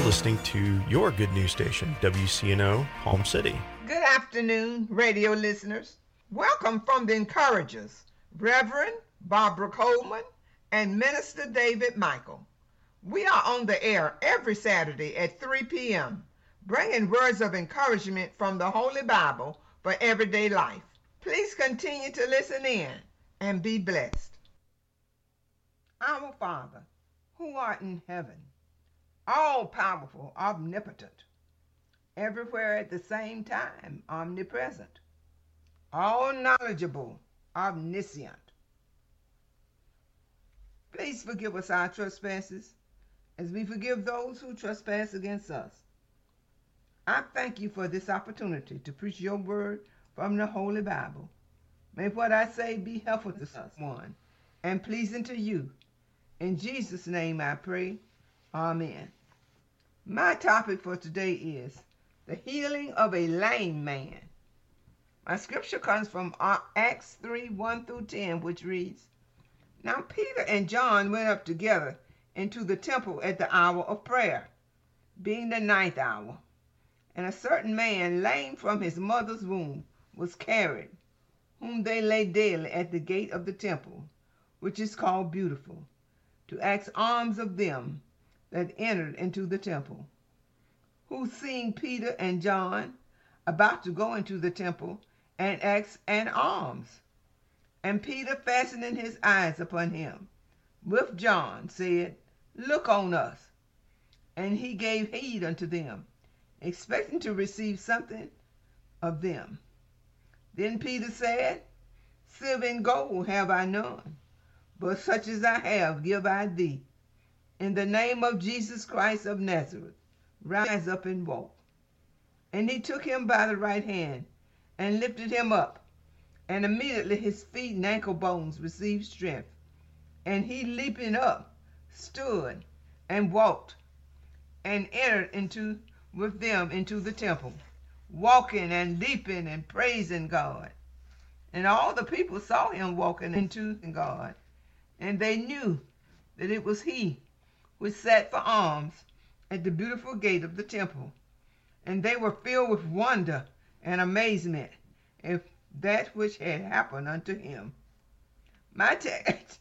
listening to your good news station, WCNO Palm City. Good afternoon, radio listeners. Welcome from the Encouragers, Reverend Barbara Coleman and Minister David Michael. We are on the air every Saturday at 3 p.m., bringing words of encouragement from the Holy Bible for everyday life. Please continue to listen in and be blessed. Our Father, who art in heaven, all-powerful, omnipotent, everywhere at the same time, omnipresent, all-knowledgeable, omniscient. Please forgive us our trespasses as we forgive those who trespass against us. I thank you for this opportunity to preach your word from the Holy Bible. May what I say be helpful to someone and pleasing to you. In Jesus' name I pray. Amen. My topic for today is the healing of a lame man. My scripture comes from Acts 3, 1 through 10, which reads, Now Peter and John went up together into the temple at the hour of prayer, being the 9th hour. And a certain man, lame from his mother's womb, was carried, whom they laid daily at the gate of the temple, which is called Beautiful, to ask alms of them that entered into the temple. Who, seeing Peter and John about to go into the temple, and asked an alms. And Peter, fastening his eyes upon him, with John, said, Look on us. And he gave heed unto them, expecting to receive something of them. Then Peter said, Silver and gold have I none, but such as I have give I thee. In the name of Jesus Christ of Nazareth, rise up and walk. And he took him by the right hand, and lifted him up. And immediately his feet and ankle bones received strength. And he, leaping up, stood and walked, and entered with them into the temple, walking and leaping and praising God. And all the people saw him walking into God, and they knew that it was he which sat for alms at the beautiful gate of the temple. And they were filled with wonder and amazement at that which had happened unto him. My text,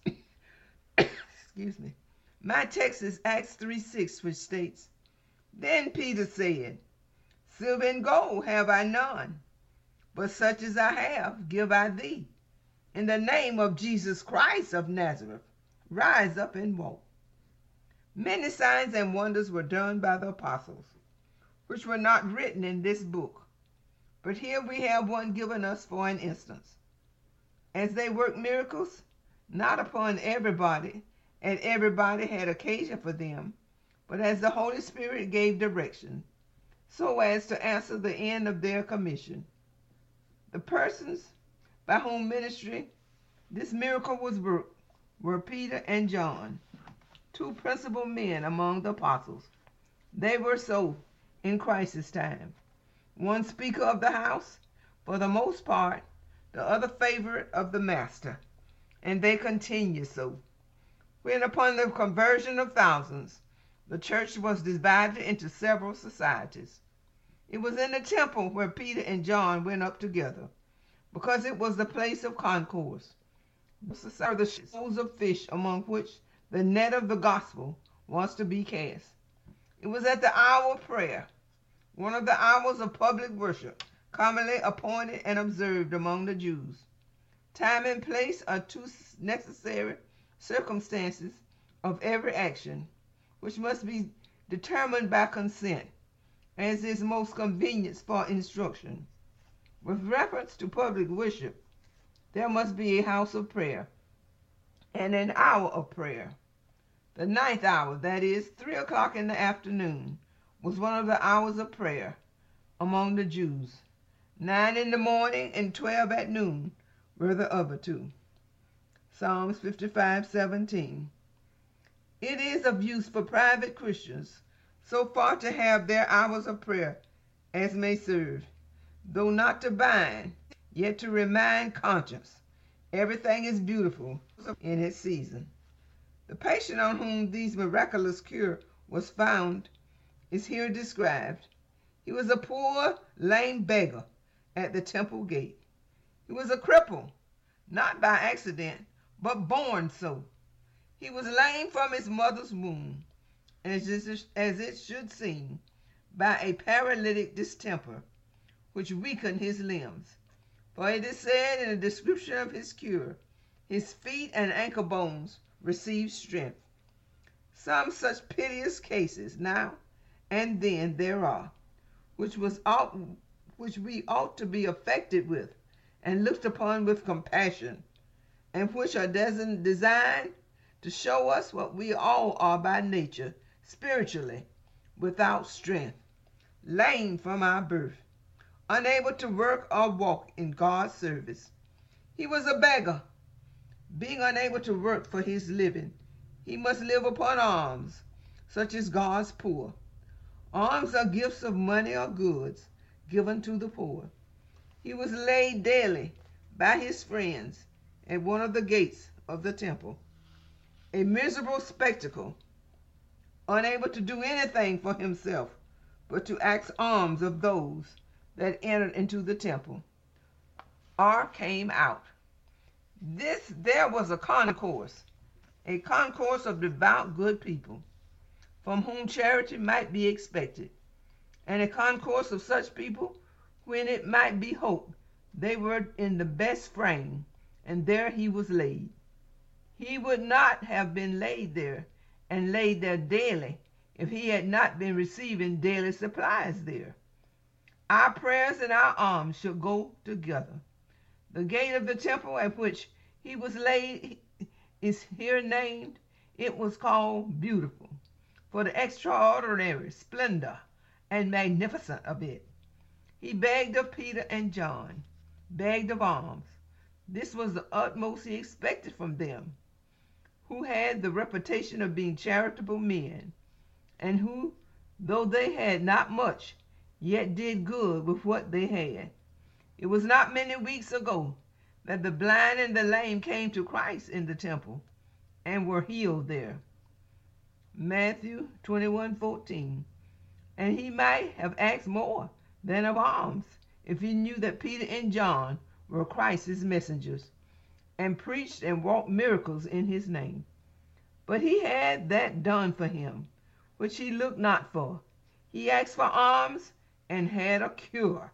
My text is Acts 3:6, which states, Then Peter said, Silver and gold have I none, but such as I have give I thee. In the name of Jesus Christ of Nazareth, rise up and walk. Many signs and wonders were done by the apostles, which were not written in this book. But here we have one given us for an instance. As they worked miracles, not upon everybody, and everybody had occasion for them, but as the Holy Spirit gave direction, so as to answer the end of their commission. The persons by whom ministry this miracle was worked were Peter and John, two principal men among the apostles. They were so in crisis time. One speaker of the house, for the most part, the other favorite of the master, and they continue so. When upon the conversion of thousands, the church was divided into several societies. It was in the temple where Peter and John went up together, because it was the place of concourse. The society were the shoals of fish among which the net of the gospel was to be cast. It was at the hour of prayer, one of the hours of public worship, commonly appointed and observed among the Jews. Time and place are two necessary circumstances of every action, which must be determined by consent, as is most convenient for instruction. With reference to public worship, there must be a house of prayer and an hour of prayer. The 9th hour, that is, 3 o'clock in the afternoon, was one of the hours of prayer among the Jews. 9 in the morning and 12 at noon were the other two. Psalms 55:17. It is of use for private Christians so far to have their hours of prayer as may serve, though not to bind, yet to remind conscience everything is beautiful in its season. The patient on whom these miraculous cure was found is here described. He was a poor, lame beggar at the temple gate. He was a cripple, not by accident, but born so. He was lame from his mother's womb, as it should seem, by a paralytic distemper, which weakened his limbs. For it is said in the description of his cure, his feet and ankle bones received strength. Some such piteous cases now and then there are, which we ought to be affected with and looked upon with compassion, and which are designed to show us what we all are by nature, spiritually, without strength, lame from our birth, unable to work or walk in God's service. He was a beggar. Being unable to work for his living, he must live upon alms, such as God's poor. Alms are gifts of money or goods given to the poor. He was laid daily by his friends at one of the gates of the temple, a miserable spectacle, unable to do anything for himself but to ask alms of those that entered into the temple or came out. There was a concourse of devout good people, from whom charity might be expected, and a concourse of such people when it might be hoped they were in the best frame, and there he was laid. He would not have been laid there and laid there daily if he had not been receiving daily supplies there. Our prayers and our alms should go together. The gate of the temple at which he was laid is here named. It was called Beautiful, for the extraordinary splendor and magnificence of it. He begged of Peter and John, begged of alms. This was the utmost he expected from them, who had the reputation of being charitable men, and who, though they had not much, yet did good with what they had. It was not many weeks ago that the blind and the lame came to Christ in the temple and were healed there. Matthew 21:14. And he might have asked more than of alms if he knew that Peter and John were Christ's messengers, and preached and wrought miracles in his name. But he had that done for him, which he looked not for. He asked for alms and had a cure.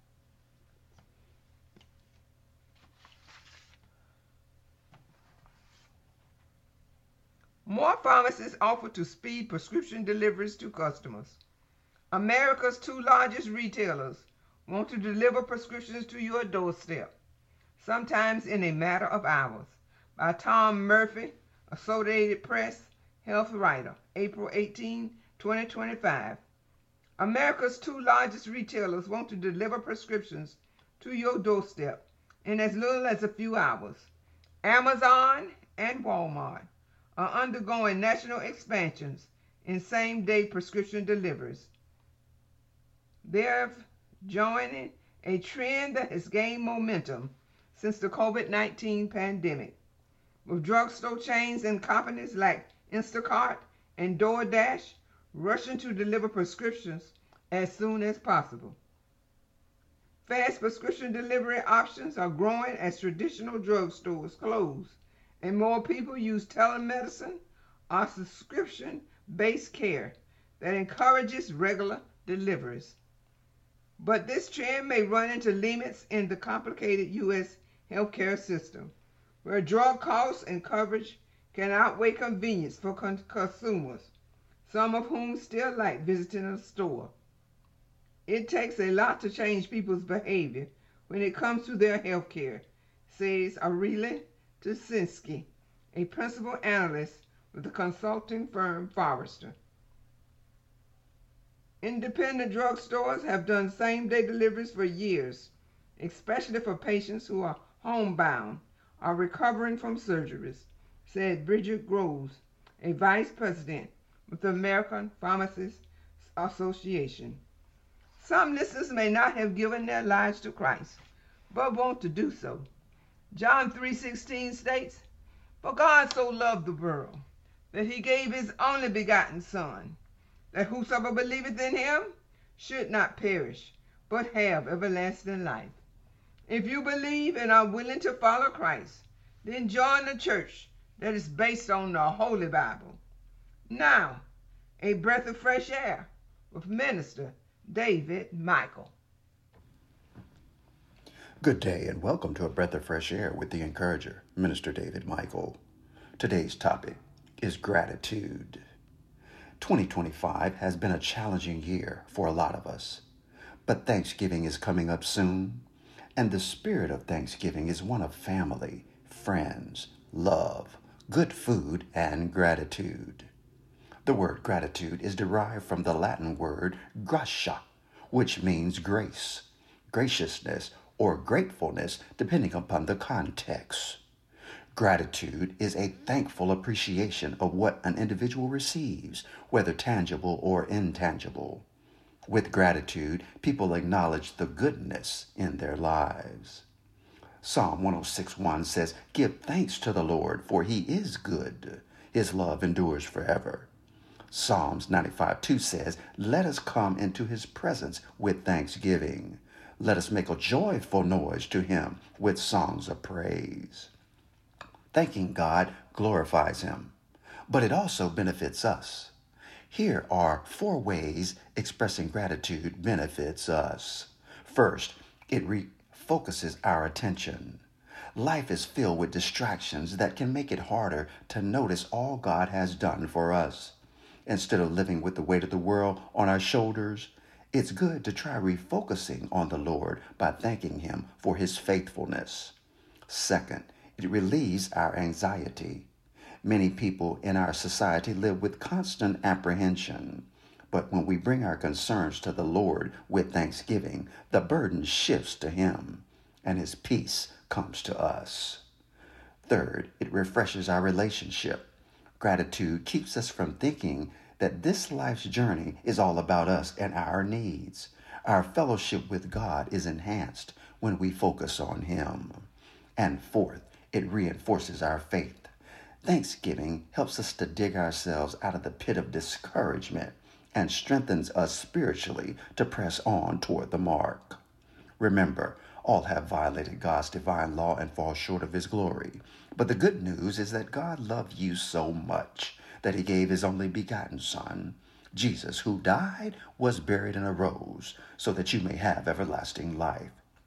More pharmacies offer to speed prescription deliveries to customers. America's two largest retailers want to deliver prescriptions to your doorstep, sometimes in a matter of hours. By Tom Murphy, Associated Press, health writer, April 18, 2025. America's two largest retailers want to deliver prescriptions to your doorstep in as little as a few hours. Amazon and Walmart are undergoing national expansions in same-day prescription deliveries. They're joining a trend that has gained momentum since the COVID-19 pandemic, with drugstore chains and companies like Instacart and DoorDash rushing to deliver prescriptions as soon as possible. Fast prescription delivery options are growing as traditional drugstores close and more people use telemedicine or subscription-based care that encourages regular deliveries. But this trend may run into limits in the complicated U.S. healthcare system, where drug costs and coverage can outweigh convenience for consumers, some of whom still like visiting a store. It takes a lot to change people's behavior when it comes to their health care, says Aurelie Tusinski, a principal analyst with the consulting firm Forrester. Independent drugstores have done same-day deliveries for years, especially for patients who are homebound or recovering from surgeries, said Bridget Groves, a vice president with the American Pharmacists Association. Some listeners may not have given their lives to Christ, but want to do so. John 3:16 states, "For God so loved the world that he gave his only begotten Son, that whosoever believeth in him should not perish, but have everlasting life. If you believe and are willing to follow Christ, then join the church that is based on the Holy Bible. Now, a breath of fresh air with Minister David Michael. Good day and welcome to A Breath of Fresh Air with the Encourager, Minister David Michael. Today's topic is gratitude. 2025 has been a challenging year for a lot of us, but Thanksgiving is coming up soon, and the spirit of Thanksgiving is one of family, friends, love, good food, and gratitude. The word gratitude is derived from the Latin word gratia, which means grace, graciousness, or gratefulness, depending upon the context. Gratitude is a thankful appreciation of what an individual receives, whether tangible or intangible. With gratitude, people acknowledge the goodness in their lives. Psalm 106:1 says, "Give thanks to the Lord, for he is good. His love endures forever." Psalms 95:2 says, "Let us come into his presence with thanksgiving. Let us make a joyful noise to him with songs of praise." Thanking God glorifies him, but it also benefits us. Here are 4 ways expressing gratitude benefits us. First, it refocuses our attention. Life is filled with distractions that can make it harder to notice all God has done for us. Instead of living with the weight of the world on our shoulders, it's good to try refocusing on the Lord by thanking him for his faithfulness. Second, it relieves our anxiety. Many people in our society live with constant apprehension, but when we bring our concerns to the Lord with thanksgiving, the burden shifts to him, and his peace comes to us. Third, it refreshes our relationship. Gratitude keeps us from thinking that this life's journey is all about us and our needs. Our fellowship with God is enhanced when we focus on him. And fourth, it reinforces our faith. Thanksgiving helps us to dig ourselves out of the pit of discouragement and strengthens us spiritually to press on toward the mark. Remember, all have violated God's divine law and fall short of his glory. But the good news is that God loved you so much that he gave his only begotten Son, Jesus, who died, was buried, and arose, so that you may have everlasting life.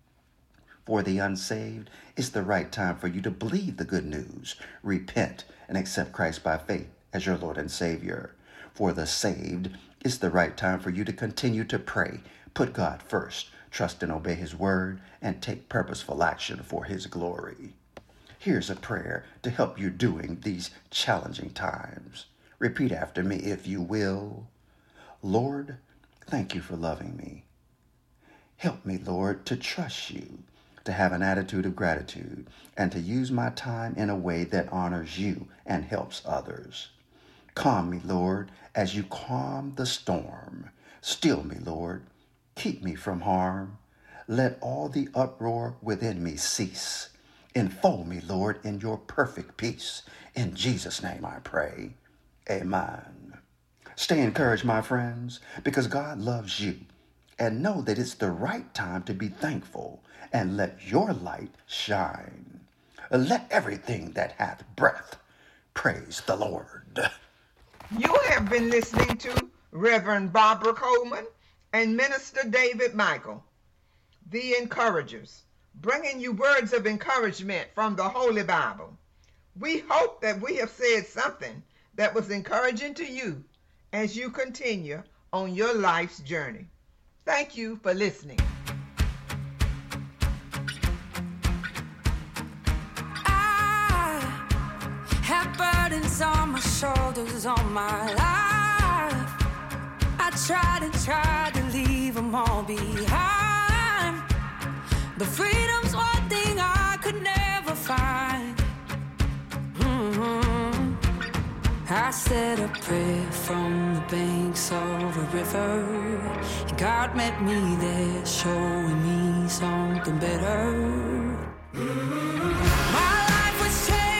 For the unsaved, it's the right time for you to believe the good news, repent, and accept Christ by faith as your Lord and Savior. For the saved, it's the right time for you to continue to pray, put God first, trust and obey his word, and take purposeful action for his glory. Here's a prayer to help you during these challenging times. Repeat after me if you will. Lord, thank you for loving me. Help me, Lord, to trust you, to have an attitude of gratitude, and to use my time in a way that honors you and helps others. Calm me, Lord, as you calm the storm. Still me, Lord. Keep me from harm. Let all the uproar within me cease. Enfold me, Lord, in your perfect peace. In Jesus' name I pray. Amen. Stay encouraged, my friends, because God loves you. And know that it's the right time to be thankful and let your light shine. Let everything that hath breath praise the Lord. You have been listening to Reverend Barbara Coleman and Minister David Michael, the Encouragers, bringing you words of encouragement from the Holy Bible. We hope that we have said something that was encouraging to you as you continue on your life's journey. Thank you for listening. I have burdens on my shoulders all my life. I tried to leave them all behind. The freedom's one thing I could never find. I said a prayer from the banks of a river, and God met me there, showing me something better.